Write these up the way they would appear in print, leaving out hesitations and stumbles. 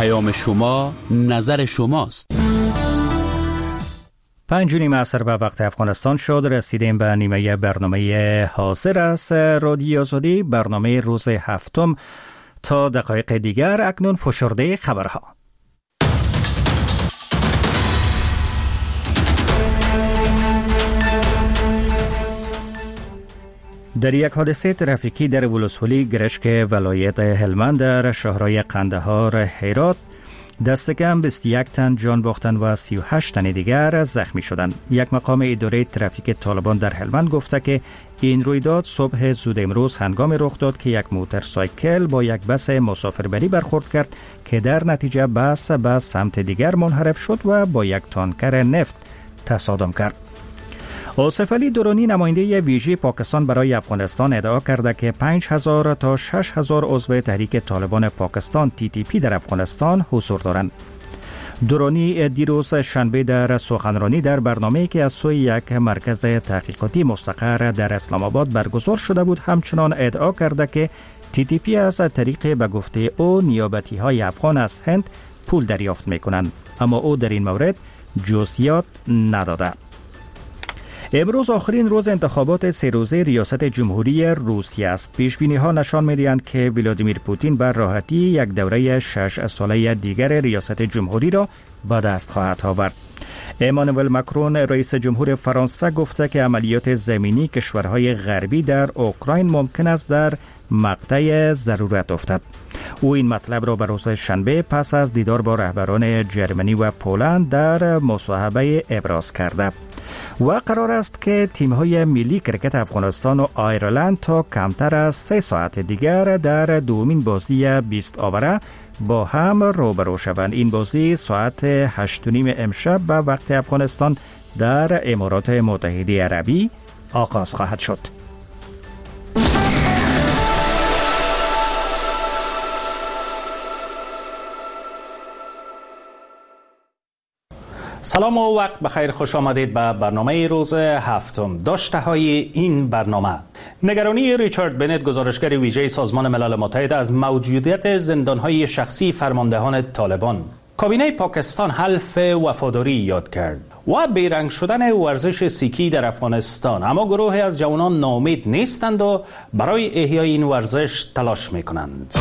پیام شما نظر شماست. 5:30 عصر به وقت افغانستان شد. رسیدیم به نیمه برنامه حاضر است رادیو آزادی، برنامه روز هفتم. تا دقایق دیگر اکنون فشرده خبرها. در یک حادثه ترافیکی در ولسوالی گرشک ولایت هلمند در شهرهای قندهار هرات دست کم 21 تن جان باختند و 38 تن دیگر زخمی شدند. یک مقام اداره ترافیک طالبان در هلمند گفته که این رویداد صبح زود امروز هنگامی رخ داد که یک موتورسایکل با یک بس مسافربری برخورد کرد که در نتیجه بس به سمت دیگر منحرف شد و با یک تانکر نفت تصادم کرد. آصف علی درانی نماینده ویژه پاکستان برای افغانستان ادعا کرده که 5000 تا 6000 عضو تحریک طالبان پاکستان TTP در افغانستان حضور دارند. درانی دیروز شنبه در سخنرانی در برنامه‌ای که از سوی یک مرکز تحقیقاتی مستقر در اسلام آباد برگزار شده بود همچنان ادعا کرده که TTP از طریق به گفته او نیابتی‌های افغان از هند پول دریافت می‌کنند، اما او در این مورد جزئیات نداده. امروز آخرین روز انتخابات 3 روزه ریاست جمهوری روسیه است. پیش‌بینی‌ها نشان می‌دهند که ولادیمیر پوتین بر راحتی یک دوره 6 ساله دیگر ریاست جمهوری را به دست خواهد آورد. امانوئل ماکرون رئیس جمهور فرانسه گفته که عملیات زمینی کشورهای غربی در اوکراین ممکن است در مقطع ضرورت افتد. او این مطلب را به روز شنبه پس از دیدار با رهبران جرمنی و پولند در مصاحبه ابراز کرده. و قرار است که تیم‌های ملی کرکت افغانستان و آیرلند تا کمتر از 3 ساعت دیگر در دومین بازی 20 آوره با هم روبرو شوند. این بازی ساعت 8:30 امشب به وقت افغانستان در امارات متحده عربی آغاز خواهد شد. سلام و وقت بخیر، خوش آمدید به برنامه روز هفتم. داشته های این برنامه: نگرانی ریچارد بنت گزارشگر ویژه سازمان ملل متحد از موجودیت زندانهای شخصی فرماندهان طالبان، کابینه پاکستان حلف وفاداری یاد کرد و بیرنگ شدن ورزش سیکی در افغانستان، اما گروهی از جوانان ناامید نیستند و برای احیای این ورزش تلاش میکنند.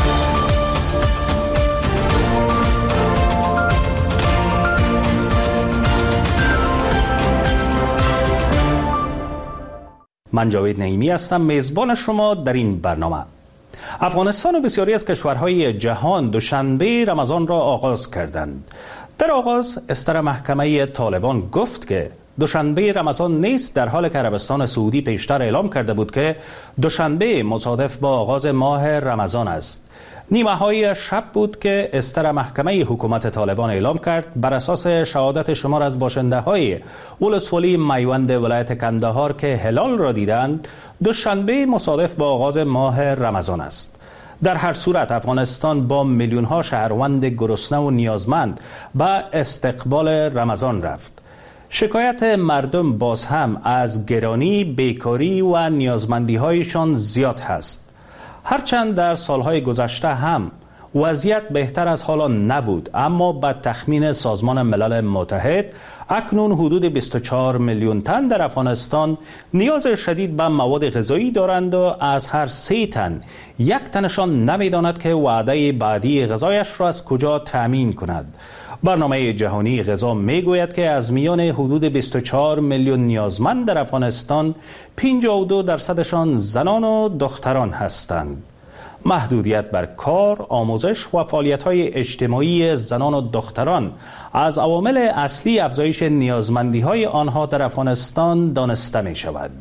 من جاوید نعیمی هستم، میزبان شما در این برنامه. افغانستان و بسیاری از کشورهای جهان دوشنبه رمضان را آغاز کردند. در آغاز استر محکمه طالبان گفت که دوشنبه رمضان نیست، در حالی که عربستان سعودی پیشتر اعلام کرده بود که دوشنبه مصادف با آغاز ماه رمضان است. نیمه های شب بود که استر محکمه حکومت طالبان اعلام کرد بر اساس شهادت شمار از باشنده های ولسوالی میوند ولایت کندهار که هلال را دیدند، دوشنبه مصادف با آغاز ماه رمضان است. در هر صورت افغانستان با میلیون ها شهروند گرسنه و نیازمند به استقبال رمضان رفت. شکایت مردم باز هم از گرانی، بیکاری و نیازمندی هایشان زیاد هست. هرچند در سالهای گذشته هم وضعیت بهتر از حالا نبود، اما به تخمین سازمان ملل متحد اکنون حدود 24 میلیون تن در افغانستان نیاز شدید به مواد غذایی دارند و از هر 3 تن 1 تنشان نمیداند که وعده بعدی غذایش را از کجا تامین کند. برنامه جهانی غذا میگوید که از میان حدود 24 میلیون نیازمند در افغانستان 52% زنان و دختران هستند. محدودیت بر کار، آموزش و فعالیت‌های اجتماعی زنان و دختران از عوامل اصلی افزایش نیازمندی‌های آنها در افغانستان دانسته می‌شود.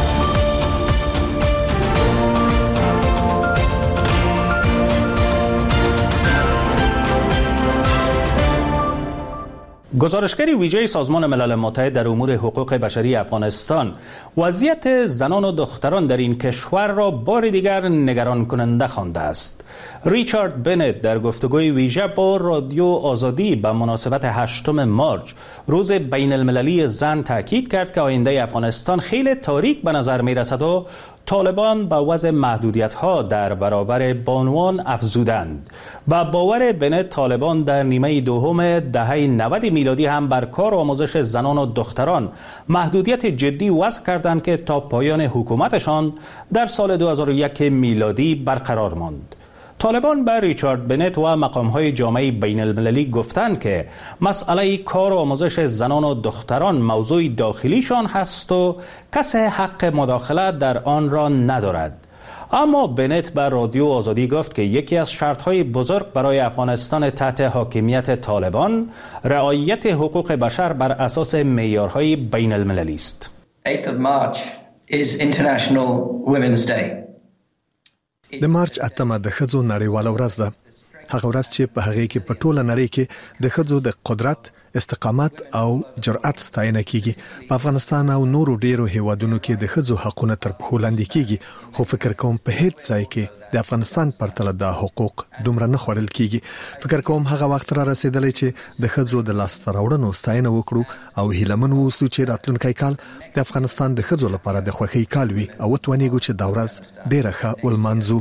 گزارشگر ویژه سازمان ملل متحد در امور حقوق بشری افغانستان وضعیت زنان و دختران در این کشور را بار دیگر نگران کننده خوانده است. ریچارد بنت در گفتگوی ویژه با رادیو آزادی به مناسبت 8 مارچ روز بین المللی زن تاکید کرد که آینده افغانستان خیلی تاریک به نظر می رسد و طالبان به وضع محدودیت‌ها در برابر بانوان افزودند و باور بنت طالبان در نیمه دوم دهه 90 میلادی هم بر کار و آموزش زنان و دختران محدودیت جدی وضع کردند که تا پایان حکومتشان در سال 2001 میلادی برقرار ماند. طالبان به ریچارد بنت و مقام‌های جامعه بین المللی گفتند که مسئله کار و آموزش زنان و دختران موضوع داخلیشان هست و کسی حق مداخله در آن را ندارد. اما بنت به رادیو آزادی گفت که یکی از شرط‌های بزرگ برای افغانستان تحت حاکمیت طالبان رعایت حقوق بشر بر اساس معیارهای بین المللی است. 8th of March is International Women's Day. د مارچ 8 د ښځو نړیواله ورځ ده. هغه ورځ چې په هغه کې په ټوله نړۍ کې د ښځو د قدرت، استقامت او جرأت ستاینه کیږي. په افغانستان او نورو ډیرو هیوادونو کې د ښځو حقونه تر پښو لاندې کیږي، خو فکر کوم په هیڅ ځای کې د افغانستان پرتله د حقوق دومره نه خوړل کیږي. فکر کوم هغه وخت را رسیدلی چې د ښځو د لاسته راوړنو ستاینه وکړو او هیلمن اوسو چې راتلونکی کال د افغانستان د ښځو لپاره د خوښۍ کال وي او وتوانیږو چې دا ورځ ډیره ښه ولمانځو.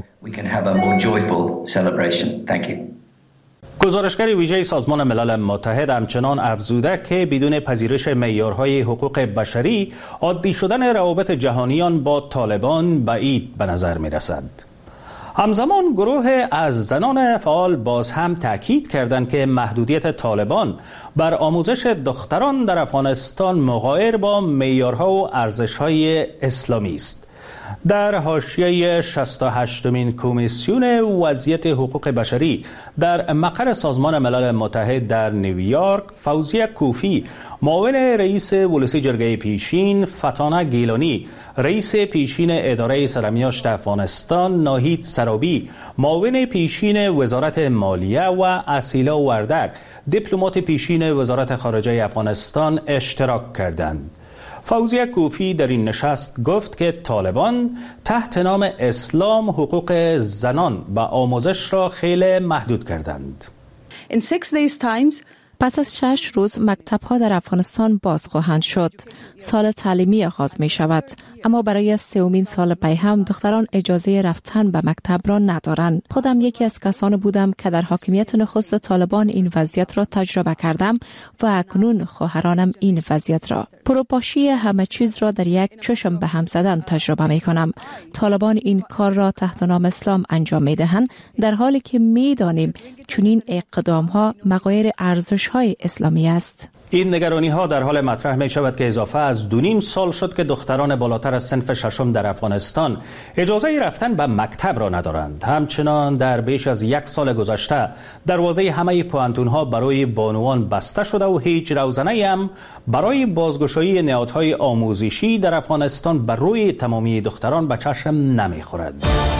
گزارشگر ویژه سازمان ملل متحد همچنان افزوده که بدون پذیرش معیارهای حقوق بشری عادی شدن روابط جهانیان با طالبان بعید به نظر می رسد. همزمان گروه از زنان فعال باز هم تاکید کردند که محدودیت طالبان بر آموزش دختران در افغانستان مغایر با معیارها و ارزش‌های اسلامی است. در حاشیه 68مین کمیسیون وضعیت حقوق بشری در مقر سازمان ملل متحد در نیویورک، فوزیه کوفی، معاون رئیس ولسی جرگه پیشین، فتانه گیلانی، رئیس پیشین اداره سرمیاشت افغانستان، ناهید سرابی، معاون پیشین وزارت مالیه و اسیلا وردک، دیپلمات پیشین وزارت خارجه افغانستان اشتراک کردند. فوزیه کوفی در این نشست گفت که طالبان تحت نام اسلام حقوق زنان و آموزش را خیلی محدود کردند. In 6 days times پس از 6 روز مکتب‌ها در افغانستان باز خواهند شد. سال تعلیمی آغاز می شود، اما برای 3مین سال پی هم دختران اجازه رفتن به مکتب را ندارند. خودم یکی از کسان بودم که در حاکمیت نخست طالبان این وضعیت را تجربه کردم و اکنون خواهرانم این وضعیت را. پروپاشی همه چیز را در یک چشم به هم زدن تجربه می کنم. طالبان این کار را تحت نام اسلام انجام می دهند، در حالی که می دانیم چنین اقدام ها مغایر ارزش های اسلامی است. این نگرانی ها در حال مطرح می شود که اضافه از 2.5 سال شد که دختران بالاتر از صنف 6 در افغانستان اجازه رفتن به مکتب را ندارند. همچنان در بیش از 1 سال گذشته دروازه همه پوهنتون ها برای بانوان بسته شده و هیچ روزنه‌ای هم برای بازگشایی نهادهای آموزشی در افغانستان بر روی تمامی دختران به چشم نمی خورد.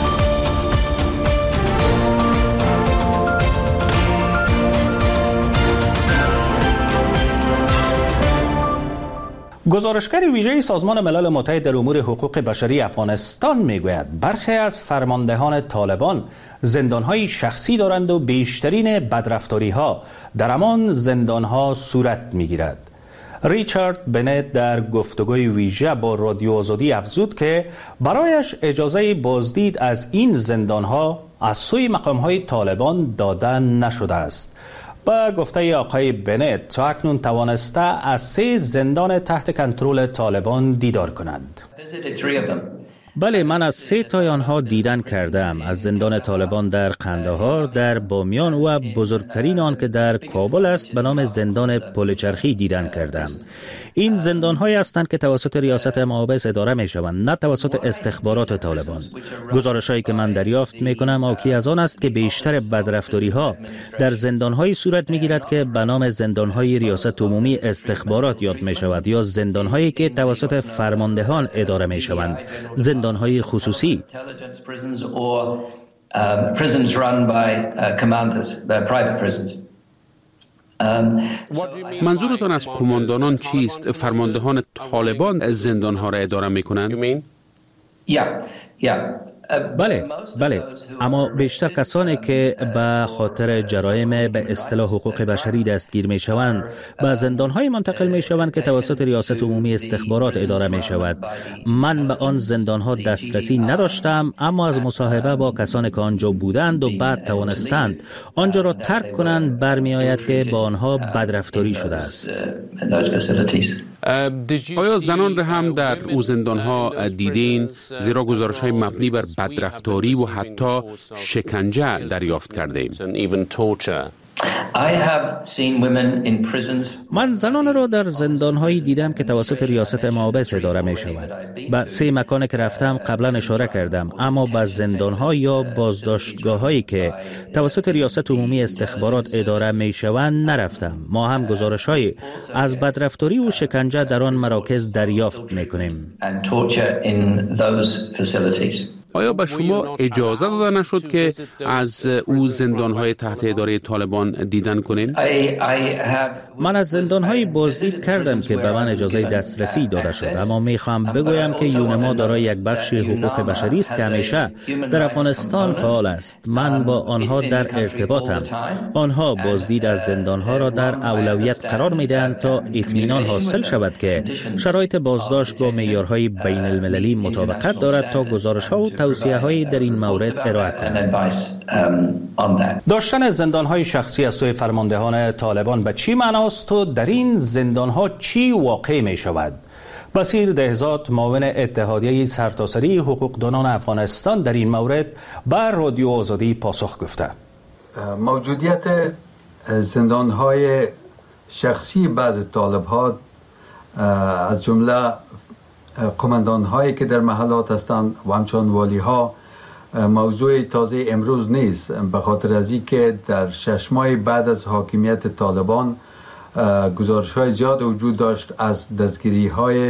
گزارشگر ویژه سازمان ملل متحد در امور حقوق بشری افغانستان میگوید برخی از فرماندهان طالبان زندانهای شخصی دارند و بیشترین بدرفتاری‌ها در همان زندانها صورت میگیرد. ریچارد بنت در گفتگوی ویژه با رادیو آزادی افزود که برایش اجازه بازدید از این زندانها از سوی مقام‌های طالبان داده نشده است. با گفته آقای بنت تا اکنون توانسته از 3 زندان تحت کنترل طالبان دیدار کنند. بله، من از 3 تای آنها دیدن کردم. از زندان طالبان در قندهار، در بامیان و بزرگترین آن که در کابل است به نام زندان پل چرخی دیدن کردم. این زندان‌هایی هستند که توسط ریاست محابس اداره می‌شوند، نه توسط استخبارات طالبان. گزارش‌هایی که من دریافت می‌کنم حاکی از آن است که بیشتر بدرفتاری‌ها در زندان‌هایی صورت می‌گیرد که به نام زندان‌های ریاست عمومی استخبارات یاد می‌شود یا زندان‌هایی که توسط فرماندهان اداره می‌شوند، زندان‌های خصوصی. منظورتان از قماندانان چیست؟ فرماندهان طالبان زندانها را اداره میکنند؟ بله اما بیشتر کسانی که به خاطر جرایم به اصطلاح حقوق بشری دستگیر می شوند به زندانهای منتقل می شوند که توسط ریاست عمومی استخبارات اداره می شود. من به آن زندانها دسترسی نداشتم، اما از مصاحبه با کسانی که آنجا بودند و بعد توانستند آنجا را ترک کنند برمی آید که با آنها بدرفتاری شده است. آیا زنان را هم در او زندانها دیدین، زیرا گزارش‌های مبنی بر بدرفتاری و حتی شکنجه دریافت کردیم؟ من زنان را در زندانهایی دیدم که توسط ریاست مابس اداره می شود. به 3 مکان که رفتم قبلا اشاره کردم، اما به زندانها یا بازداشتگاهایی که توسط ریاست عمومی استخبارات اداره می شوند نرفتم. ما هم گزارش‌های از بدرفتاری و شکنجه در آن مراکز دریافت می کنیم. آیا به شما اجازه داده نشد که از او زندانهای تحت اداره طالبان دیدن کنین؟ من از زندانهای بازدید کردم که به من اجازه دسترسی داده شد، اما میخوام بگویم که یونما دارای یک بخش حقوق بشری است که همیشه در افغانستان فعال است. من با آنها در ارتباطم. آنها بازدید از زندانها را در اولویت قرار میدهند تا اطمینان حاصل شود که شرایط بازداشت با معیارهای بین المللی مطابقت دارد تا گزارش‌ها و توصیه‌هایی در این مورد ارائه کنند. داشتن زندان‌های شخصی از سوی فرماندهان طالبان به چی معناست و در این زندان‌ها چی واقع می‌شود؟ بصیر دهزاد، معاون اتحادیه سرتاسری حقوقدانان افغانستان، در این مورد بر رادیو آزادی پاسخ گفته. موجودیت زندان‌های شخصی بعض طالب‌ها از جمله قماندان‌هایی که در محلات هستند و همچنان والی‌ها موضوع تازه امروز نیست، به خاطر از اینکه در 6 ماه بعد از حاکمیت طالبان گزارش‌های زیاد وجود داشت از دستگیری‌های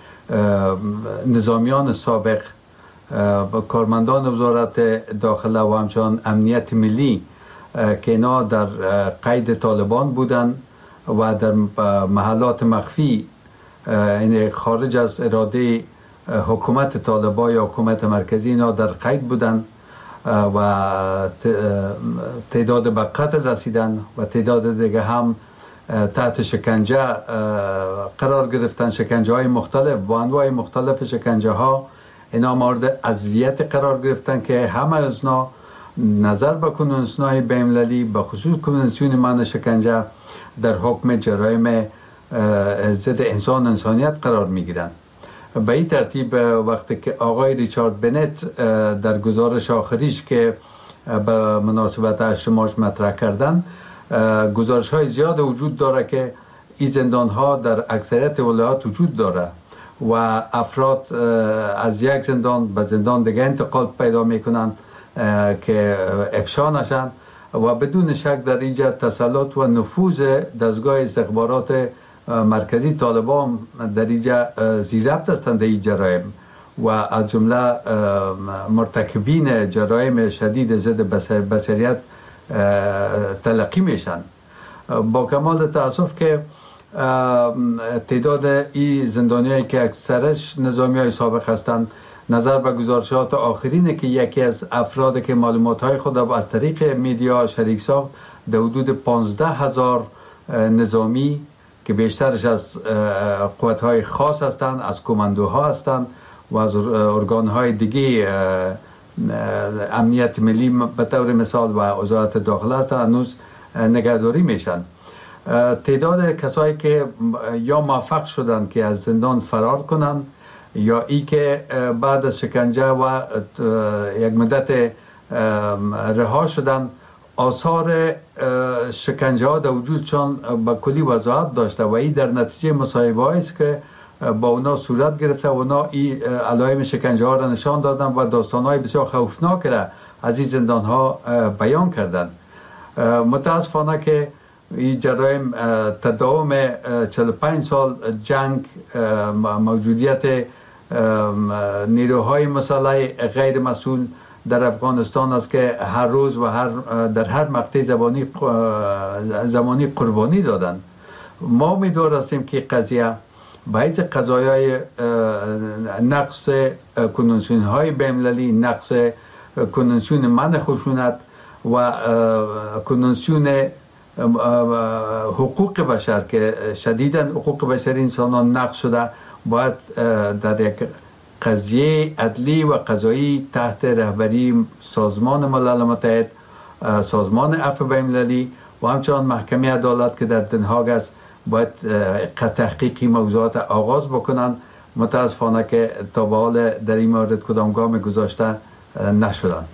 نظامیان سابق، کارمندان وزارت داخله و همچنان امنیت ملی که اینا در قید طالبان بودند و در محلات مخفی این خارج از اراده حکومت طالبان یا حکومت مرکزی اینا در قید بودن و تعداد به قتل رسیدن و تعداد دیگه هم تحت شکنجه قرار گرفتن. شکنجه های مختلف با انواع مختلف شکنجه ها اینا مورد اذیت قرار گرفتن که همه از اینا نظر به کنونسیون‌های بین‌المللی به خصوص کنونسیون منع شکنجه در حکم جرایم ضد انسانیت قرار میگیرند. به این ترتیب وقتی که آقای ریچارد بنت در گزارش آخریش که به مناسبت 8 مارس مطرح کردن، گزارش های زیاد وجود داره که این زندان ها در اکثریت ولایات وجود داره و افراد از یک زندان به زندان دیگه انتقال پیدا میکنن که افشا نشن و بدون شک در اینجا تسلط و نفوذ دستگاه استخبارات مرکزی طالبان در اینجا زیر ربط هستند این جرایم و از جمله مرتکبین جرایم شدید ضد بشریت تلقی میشن. با کمال تاسف که تعداد این زندانیایی که اکثرش نظامیای سابق هستند، نظر به گزارشات آخرینه که یکی از افراد که معلومات‌های خود از طریق میدیا شریک ساخت در حدود 15,000 نظامی که بیشترش از قوت‌های خاص هستند، از کماندوها هستند و از ارگان‌های دیگه امنیت ملی به طور مثال و وزارت داخله هستند، هنوز نگهداری میشن. تعداد کسایی که یا موفق شدن که از زندان فرار کنن یا ای که بعد از شکنجه و یک مدت رها شدن، آثار شکنجه ها در وجودشان با کلی وضاحت داشته و این در نتیجه مصاحبه است که با اونا صورت گرفته و اونا این علائم شکنجه ها را نشان دادن و داستان های بسیار خوفناک را از این زندان ها بیان کردن. متاسفانه که این جرایم تداوم 45 سال جنگ، موجودیت نیروهای مسلح غیر مسئول در افغانستان است که هر روز و در هر مقطع زمانی قربانی دادن. ما امیدوار هستیم که قضیه باعث قضایای نقص کنونسیون های بین‌المللی، نقص کنونسیون منع خشونت و کنونسیون حقوق بشر که شدیداً حقوق بشر انسانان نقض شده، باید در یک قضیه عدلی و قضایی تحت رهبری سازمان ملل متحد، سازمان عفو بین‌المللی و همچنان محکمه عدالت که در دنهاگ است باید تحقیقی موضوعات آغاز بکنند. متاسفانه که تا به حال در این مورد کدام گام گذاشته نشدند.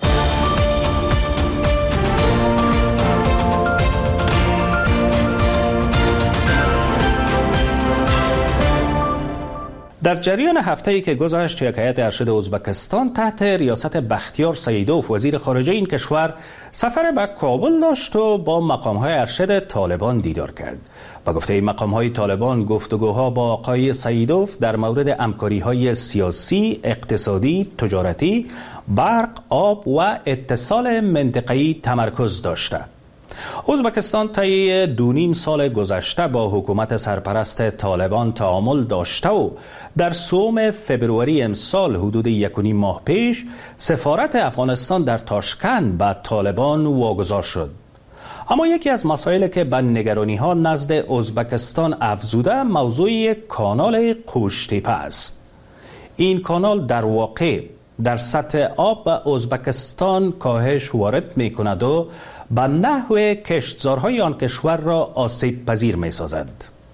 در جریان هفته‌ای که گذشت، یک هیئت ارشد ازبکستان تحت ریاست بختیار سیدوف وزیر خارجه این کشور سفر به کابل داشت و با مقام‌های ارشد طالبان دیدار کرد. با گفته مقام‌های طالبان، گفتگوها با آقای سیدوف در مورد همکاری‌های سیاسی، اقتصادی، تجارتی، برق، آب و اتصال منطقه‌ای تمرکز داشته. ازبکستان طی 2.5 سال گذشته با حکومت سرپرست طالبان تعامل داشته و در 3 فبروری امسال حدود 1.5 ماه پیش سفارت افغانستان در تاشکند به طالبان واگذار شد. اما یکی از مسائلی که به نگرانی‌ها نزد ازبکستان افزوده موضوع کانال قوشتیپه است. این کانال در واقع در سطح آب به ازبکستان کاهش وارد می کند و به نحو کشتزارهای آن کشور را آسیب پذیر می سازد.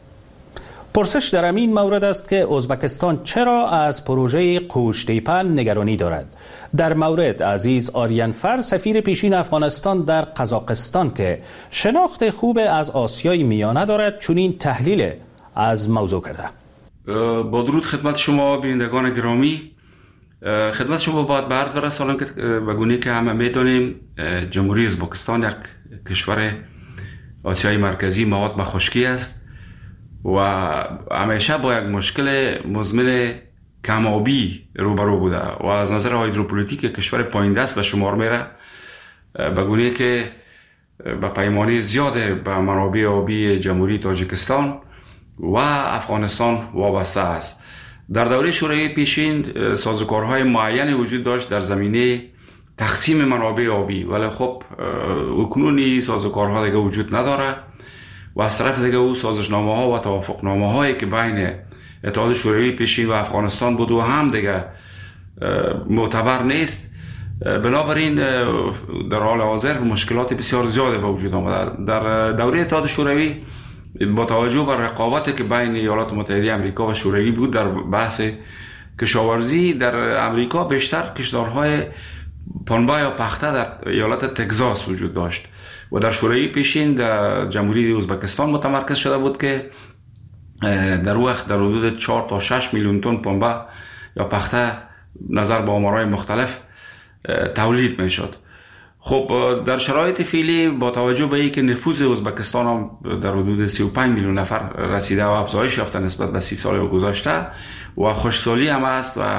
پرسش در این مورد است که ازبکستان چرا از پروژه قوشتیپه نگرانی دارد. در مورد عزیز آریانفر، سفیر پیشین افغانستان در قزاقستان که شناخت خوب از آسیای میانه دارد، چنین تحلیل از موضوع کرده. با درود خدمت شما بینندگان گرامی. خدمت شما باید به عرض برسانم که به گونه‌ای که همه می‌دانیم جمهوری ازبکستان یک کشور آسیای مرکزی مواد به خشکی است و همیشه با یک مشکل مزمن کم‌آبی روبرو بوده و از نظر هیدروپولیتیک کشور پایین دست به شمار میره، به گونه‌ای که به پیمانه زیاد به منابع آبی جمهوری تاجیکستان و افغانستان وابسته است. در دوره شوروی پیشین سازوکارهای معینی وجود داشت در زمینه تقسیم منابع آبی، ولی خب اکنون سازوکارها دیگه وجود نداره و از طرف دیگه او سازشنامه ها و توافقنامه هایی که بین اتحاد شوروی پیشین و افغانستان بود و هم دیگه معتبر نیست. بنابراین در حال حاضر مشکلات بسیار زیاده به وجود آمده. در دوره اتحاد شوروی با توجه بر رقابتی که بین ایالات متحده آمریکا و شوروی بود در بحث کشاورزی، در امریکا بیشتر کشتارهای پنبه یا پخته در ایالت تگزاس وجود داشت و در شوروی پیشین در جمهوری ازبکستان متمرکز شده بود که در وقت در حدود 4 تا 6 میلیون تن پنبه یا پخته نظر به آمارهای مختلف تولید می شد. خب در شرایط فعلی با توجه به اینکه نفوذ ازبکستان هم در حدود 35 میلیون نفر رسیده و افزایش یافته نسبت به 30 سال گذشته و خشکسالی هم است و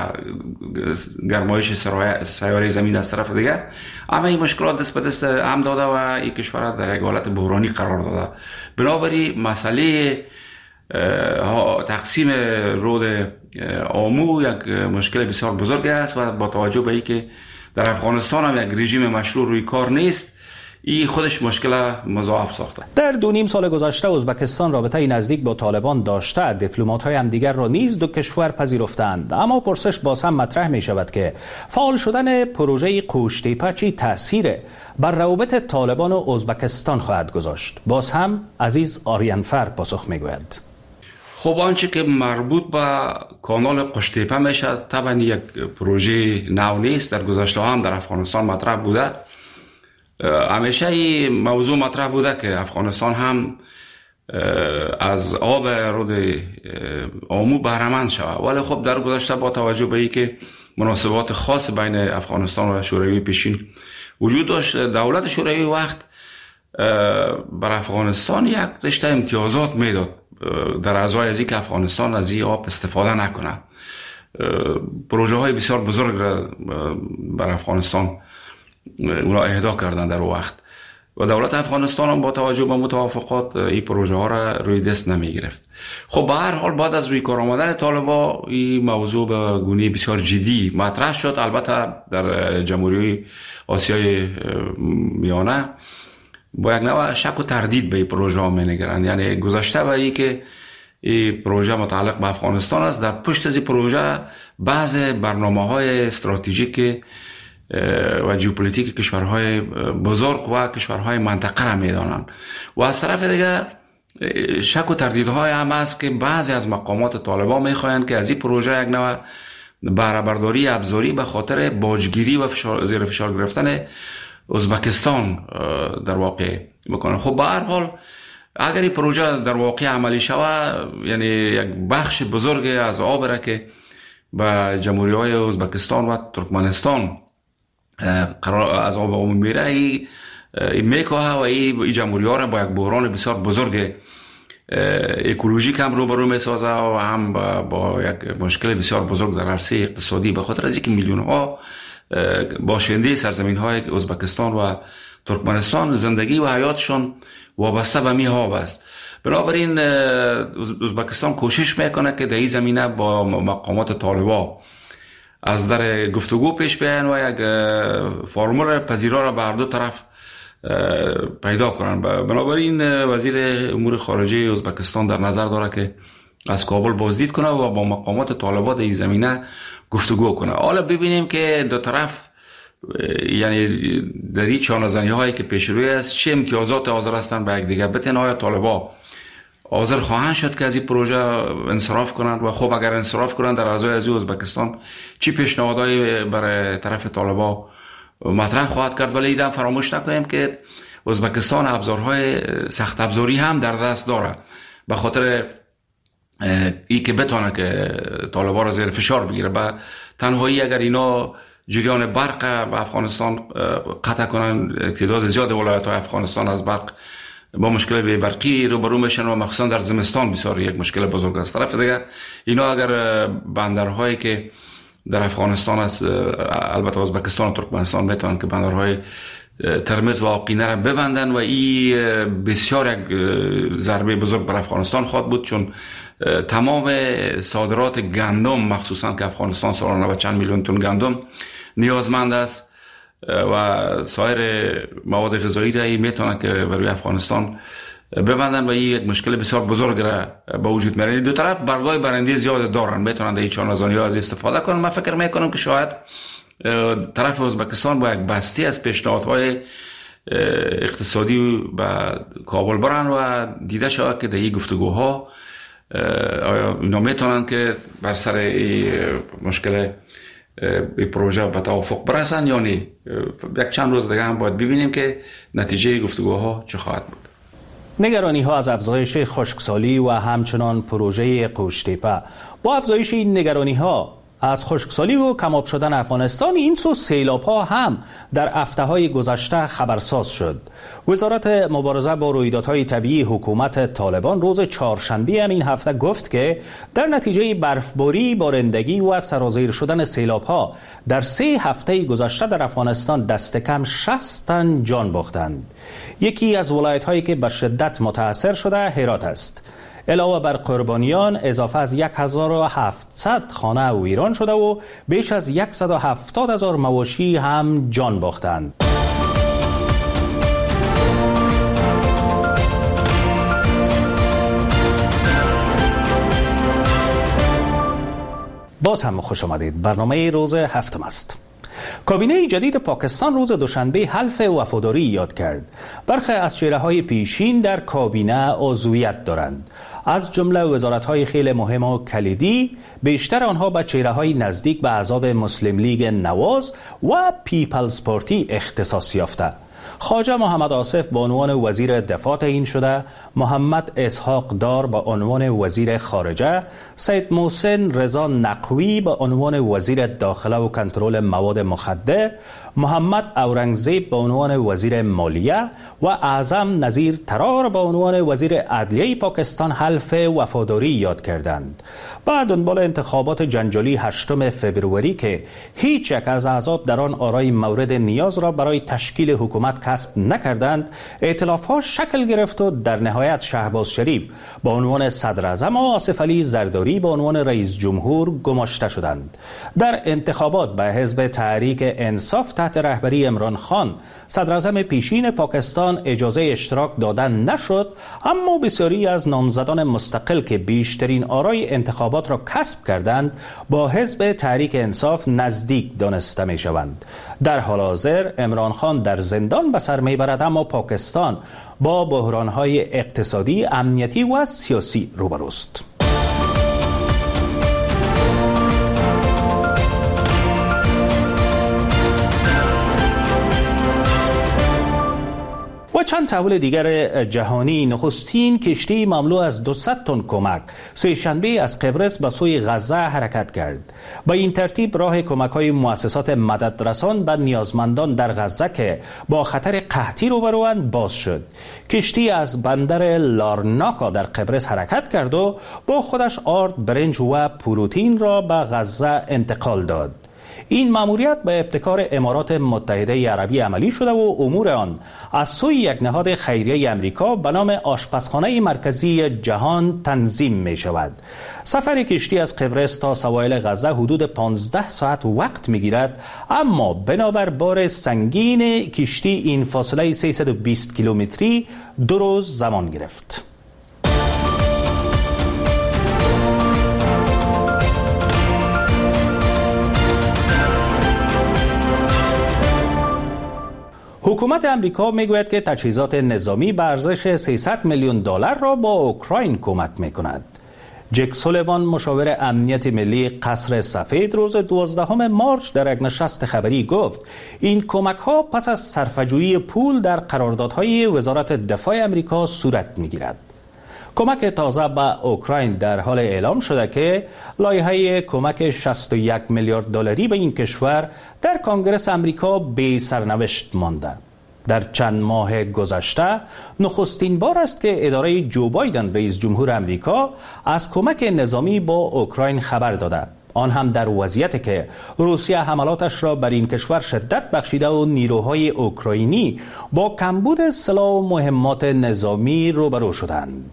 گرمایش سیاره زمین از طرف دیگر، اما این مشکلات دست به دست هم داده و این کشور در یک حالت بحرانی قرار داده. بنابراین مسئله تقسیم رود آمو یک مشکل بسیار بزرگ است و با توجه به اینکه در افغانستان هم یک رژیم مشروع روی کار نیست، این خودش مشکل مضاعف ساخته. در 2.5 سال گذشته ازبکستان رابطه نزدیک با طالبان داشته، دیپلمات‌های هم دیگر را نیز دو کشور پذیرفتند. اما پرسش باز هم مطرح می شود که فعال شدن پروژه قوشتیپه چی تأثیر بر روابط طالبان و ازبکستان خواهد گذاشت؟ باز هم عزیز آریانفر پاسخ می گوید. خب آنچه که مربوط به کانال قوشتیپه میشه طبعا یک پروژه نو نیست، در گذشته هم در افغانستان مطرح بوده. همیشه این موضوع مطرح بوده که افغانستان هم از آب رود آمو بهره‌مند شود، ولی خب در گذشته با توجه به اینکه مناسبات خاص بین افغانستان و شوروی پیشین وجود داشت، دولت شوروی وقت بر افغانستان یک رشته امتیازات میداد در ازای از اینکه افغانستان از این آب استفاده نکنه. پروژه های بسیار بزرگ را بر افغانستان اونا اهدا کردن در وقت و دولت افغانستان هم با توجه به متوافقات این پروژه ها را روی دست نمی گرفت. خب به هر حال بعد از روی کار آمدن طالبان این موضوع به گونه بسیار جدی مطرح شد. البته در جمهوری آسیای میانه با یک نوع شک و تردید به این پروژه ها می نگرند. یعنی گذشته به این که این پروژه متعلق به افغانستان است، در پشت از این پروژه بعض برنامه‌های استراتژیک و ژئوپلیتیک کشورهای بزرگ و کشورهای منطقه را می‌دانند و از طرف دیگر شک و تردیدهای هم است که بعضی از مقامات طالبان می‌خواهند که از این پروژه یک نوع بهره برداری ابزاری به خاطر باجگیری و زیر فشار گرفتن ازبکستان در واقع بکنه. خب به هر حال اگر این پروژه در واقع عملی شود، یعنی یک بخش بزرگ از آب را که به جمهوری‌های ازبکستان و ترکمنستان قرار از آب عمومی میره، این میکوه و این جمهوری‌ها را با یک بحران بسیار بزرگ اکولوژیک هم روبرو میسازه و هم با یک مشکل بسیار بزرگ در عرصه اقتصادی، به خاطر از اینکه میلیون‌ها باشنده سرزمین‌های ازبکستان و ترکمنستان زندگی و حیاتشون وابسته به میهاب است. بنابراین ازبکستان کوشش میکنه که در این زمینه با مقامات طالبان از در گفتگو پیش بیاین و یک فرمول پذیرا را به هر دو طرف پیدا کنن. بنابراین وزیر امور خارجه ازبکستان در نظر داره که از کابل بازدید کنه و با مقامات طالبان در این زمینه گفتگو کنه. حالا ببینیم که دو طرف یعنی در این چانه‌زنی هایی که پیش روی است چه امتیازات حاضر هستند به یک دیگر بتن. آیا طالبان حاضر خواهند شد که از این پروژه انصراف کنند و خب اگر انصراف کنند در اعضای از ازبکستان چی پیشنهادایی برای طرف طالبان مطرح خواهد کرد. ولی ایران فراموش نکنیم که ازبکستان ابزارهای سخت ابزاری هم در دست داره به خاطر ای که بتونه که طالبان را زیر فشار بگیره. به تنهایی اگر اینا جریان برق به افغانستان قطع کنن، تعداد زیاد ولایت‌های افغانستان از برق با مشکل بی برقی روبرو میشن و مخصوصا در زمستان بسیار یک مشکل بزرگ است. طرف دیگه اینا اگر بندرهایی که در افغانستان است، البته ازبکستان و ترکمنستان میتونن که بندرهای ترمز و آقینه را ببندن و این بسیار یک ضربه بزرگ بر افغانستان خواهد بود، چون تمام صادرات گندم مخصوصا که افغانستان سالانه به چند میلیون تن گندم نیازمند است و سایر مواد غذایی را میتونن که برای افغانستان ببندن و این یک مشکل بسیار بزرگ را به وجود میاره. دو طرف برگای برنده زیاد دارن، میتونن در این چانه‌زنی‌ها از استفاده کنن. من فکر میکنم که شاید طرف ازبکستان با یک بسته از پیشنهادهای اقتصادی به کابل برن و دیده شود که در این گفتگوها آیا اینا میتونن که بر سر این مشکل این پروژه به توافق برسن یا نه. یک چند روز دیگه هم باید ببینیم که نتیجه گفتگوها چه خواهد بود. نگرانی ها از افزایش خشکسالی و همچنان پروژه قوشتیپه. با افزایش این نگرانی ها از خشکسالی و کم‌آب شدن افغانستان، این سو سیلاب‌ها هم در هفته‌های گذشته خبرساز شد. وزارت مبارزه با رویدادهای طبیعی حکومت طالبان روز چهارشنبه این هفته گفت که در نتیجه برفباری، بارندگی و سرازیر شدن سیلاب‌ها در 3 هفته گذشته در افغانستان دست کم 60 تن جان باختند. یکی از ولایت‌هایی که به شدت متاثر شده هرات است. علاوه بر قربانیان، اضافه از 1700 خانه ویران شده و بیش از 170,000 مواشی هم جان باختند. باز هم خوش آمدید. برنامه روز هفتم است. کابینه جدید پاکستان روز دوشنبه حلف وفاداری یاد کرد. برخی از چهره‌های پیشین در کابینه عضویت دارند. از جمله وزارت‌های خیلی مهم و کلیدی، بیشتر آنها به چهره‌های نزدیک به احزاب مسلم لیگ نواز و پیپلز پارتی اختصاص یافته. خواجه محمد آصف به عنوان وزیر دفاع تعیین شده، محمد اسحاق دار به عنوان وزیر خارجه، سید محسن رضا نقوی به عنوان وزیر داخله و کنترل مواد مخدر محمد اورنگزیب به عنوان وزیر مالیه و اعظم نظیر ترار به عنوان وزیر عدلیه پاکستان حلف وفاداری یاد کردند. بعد دنبال انتخابات جنجالی 8 فوریه که هیچ یک از احزاب در آن آرای مورد نیاز را برای تشکیل حکومت کسب نکردند، ائتلاف‌ها شکل گرفت و در نهایت شهباز شریف به عنوان صدر اعظم و آصف علی زرداری به عنوان رئیس جمهور گماشته شدند. در انتخابات به حزب تحریک انصاف تحت رهبری عمران خان صدر اعظم پیشین پاکستان اجازه اشتراک دادن نشد، اما بسیاری از نامزدان مستقل که بیشترین آرای انتخابات را کسب کردند با حزب تحریک انصاف نزدیک دانسته می شوند. در حال حاضر عمران خان در زندان به سر می برد، اما پاکستان با بحران‌های اقتصادی، امنیتی و سیاسی روبروست. و چند تحول دیگر جهانی، نخستین کشتی مملو از 200 تن کمک سه‌شنبه از قبرس به سوی غزه حرکت کرد. با این ترتیب راه کمک‌های مؤسسات مددرسان به نیازمندان در غزه که با خطر قحطی روبروند باز شد. کشتی از بندر لارناکا در قبرس حرکت کرد و با خودش آرد، برنج و پروتئین را به غزه انتقال داد. این مأموریت به ابتکار امارات متحده عربی عملی شده و امور آن از سوی یک نهاد خیریه امریکا به نام آشپزخانه مرکزی جهان تنظیم می شود. سفر کشتی از قبرس تا سواحل غزه حدود 15 ساعت وقت می گیرد، اما بنابر بار سنگین کشتی این فاصله 320 کیلومتری 2 روز زمان گرفت. حکومت امریکا میگوید که تجهیزات نظامی به ارزش 300 میلیون دلار را با اوکراین کمک میکند. جک سولیوان مشاور امنیت ملی قصر سفید روز 12 مارچ در یک نشست خبری گفت این کمک ها پس از صرفه‌جویی پول در قراردادهای وزارت دفاع امریکا صورت میگیرد. کمک تازه به اوکراین در حال اعلام شده که لایحه کمک 61 میلیارد دلاری به این کشور در کنگره امریکا بی سرنوشت مانده. در چند ماه گذشته نخستین بار است که اداره جو بایدن رئیس جمهور امریکا از کمک نظامی با اوکراین خبر داده، آن هم در وضعیتی که روسیه حملاتش را بر این کشور شدت بخشیده و نیروهای اوکراینی با کمبود سلاح و مهمات نظامی روبرو شدند.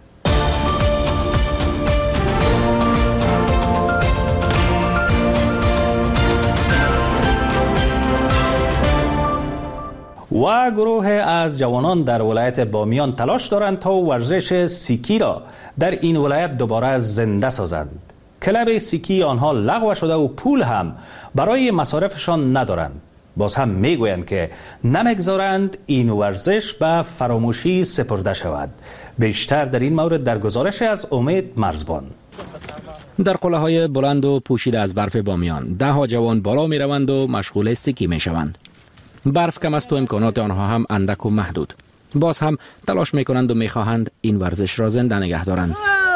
و گروه از جوانان در ولایت بامیان تلاش دارند تا ورزش سیکی را در این ولایت دوباره زنده سازند. کلب سیکی آنها لغو شده و پول هم برای مصارفشان ندارند. باز هم میگویند که نمیگذارند این ورزش به فراموشی سپرده شود. بیشتر در این مورد در گزارش از امید مرزبان. در قله‌های بلند و پوشیده از برف بامیان 10 جوان بالا می روند و مشغول سیکی می شوند. برف کم است و امکانات آنها هم اندک و محدود. باز هم تلاش می کنند و می خواهند این ورزش را زنده نگه دارند.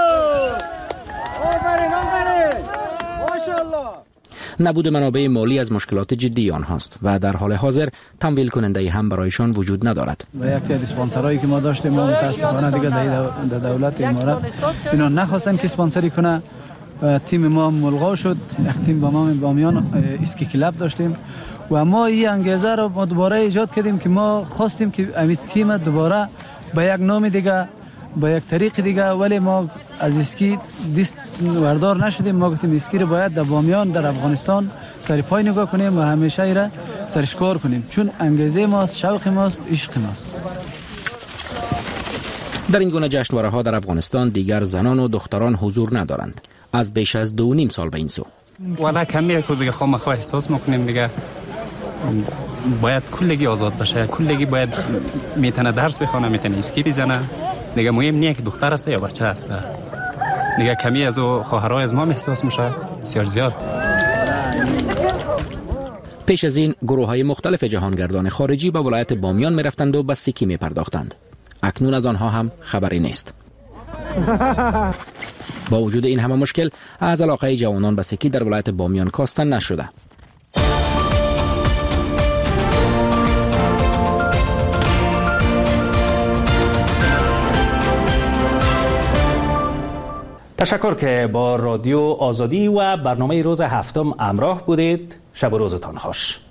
نبود منابع مالی از مشکلات جدی آنهاست و در حال حاضر تمویل کننده هم برایشان وجود ندارد. و یکی از اسپانسرایی که ما داشتیم ما متاسفانه دیگه در دولت امارات اینا نخواستن که اسپانسری کنه. تیم ما ملغا شد. یک تیم با ما بامیان اسکی کلاب داشتیم و ما این انگیزه رو دوباره ایجاد کردیم که ما خواستیم که این تیم دوباره با یک نام دیگه با یک طریق دیگه، ولی ما از اسکی دست وردار نشدیم. ما گفتیم اسکی رو باید در بامیان در افغانستان سر پای نگاه کنیم و همیشه ایره سرش کار کنیم، چون انگیزه ماست، شوق ماست، عشق ماست. در این گونه جشنواره‌ها در افغانستان دیگر زنان و دختران حضور ندارند از بیش از 2.5 سال به این سو. ولی کمی که دیگه خامخا احساس میکنیم دیگه باید کلگی آزاد بشه، کلگی باید میتونه درس بخونه، میتونه اسکی بزنه دیگه. مهم نیه که دختر است یا بچه است دیگه. کمی از خواهرای از ما احساس میشه بسیار زیاد. پیش از این گروه‌های مختلف جهانگردان خارجی به ولایت بامیان میرفتند و به سیکی میپرداختند. اکنون از آنها هم خبری نیست. با وجود این همه مشکل از علاقه جوانان به سیکی در ولایت بامیان کاستن نشده. تشکر که با رادیو آزادی و برنامه روز هفتم همراه بودید. شب و روزتان خوش.